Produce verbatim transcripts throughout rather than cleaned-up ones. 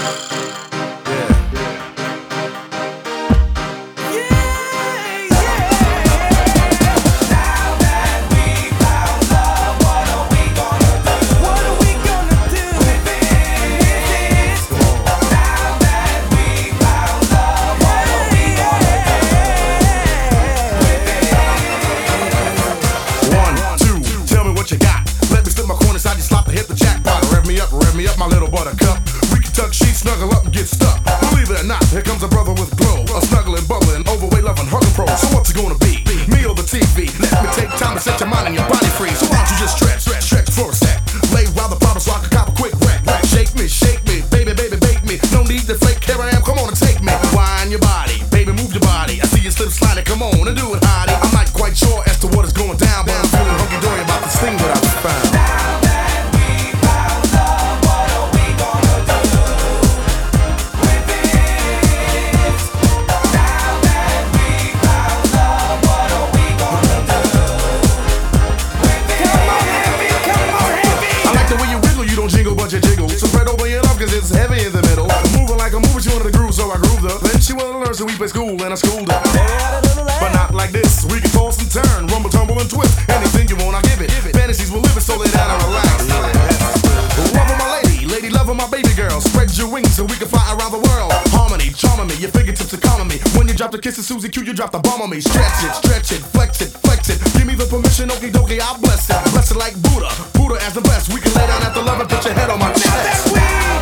Me up, my little buttercup. We can tuck sheets, snuggle up and get stuck. Believe it or not, here comes a brother with glow. A snuggling, bubbling, overweight, loving, hugging pro. So what's it gonna be? Me or the T V? Let me take time to set your mind and your body free. So why don't you just stretch, stretch, stretch for a sec. Lay while the problem so I can cop a quick wreck. Shake me, shake me, baby, baby, bake me. No need to fake, here I am, come on and take me. Wind your body, baby, move your body. I see you slip sliding, come on and do it, hottie. I'm not quite sure as to what is going down, but I'm feeling hunky-dory about this thing that I found. It's heavy in the middle. Moving like a movie, she wanted to groove, so I grooved her. Then she wanted to learn, so we played school, and I schooled her. But not like this. We can toss and turn, rumble, tumble, and twist. Anything you want, I give it. Fantasies will live it, so lay down and relax. Love my lady, lady, love my baby girl. Spread your wings so we can fly around the world. Harmony, charming me, your fingertips are calming me. When you drop the kiss of Susie Q, you drop the bomb on me. Stretch it, stretch it, flex it, flex it. Give me the permission, okie dokie, I'll bless it. Bless it like Buddha, Buddha as the best. We can lay down after love and put your head on my chest.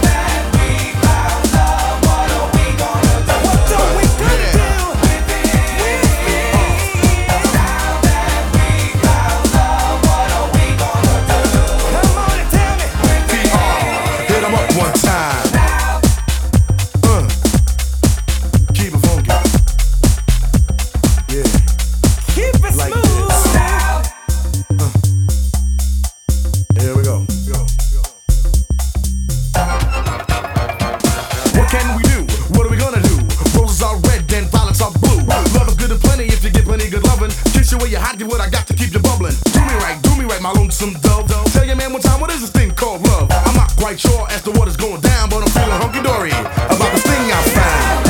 Give what I got to keep you bubbling. Do me right, do me right, my lonesome dove. Tell your man one time, what is this thing called love? I'm not quite sure as to what is going down, but I'm feeling hunky-dory about this thing I found.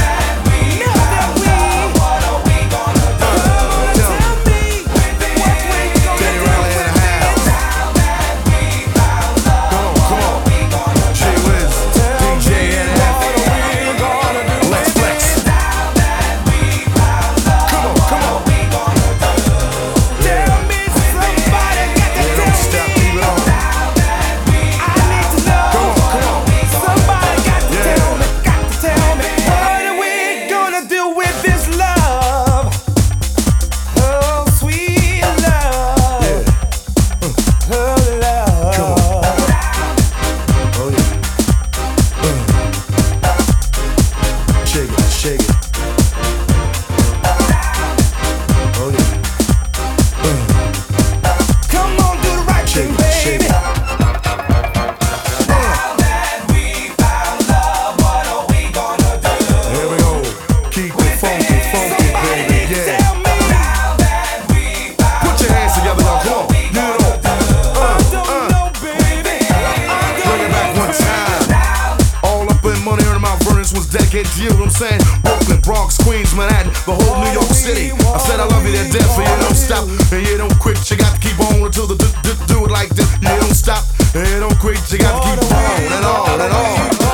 Dedicated to you, know what I'm saying? Brooklyn, Bronx, Queens, Manhattan, the whole New York City. I said I love you to death, so you don't stop and you don't quit. You got to keep on until the do, do, do it like this. You don't stop and you don't quit. You got to keep on and on and on.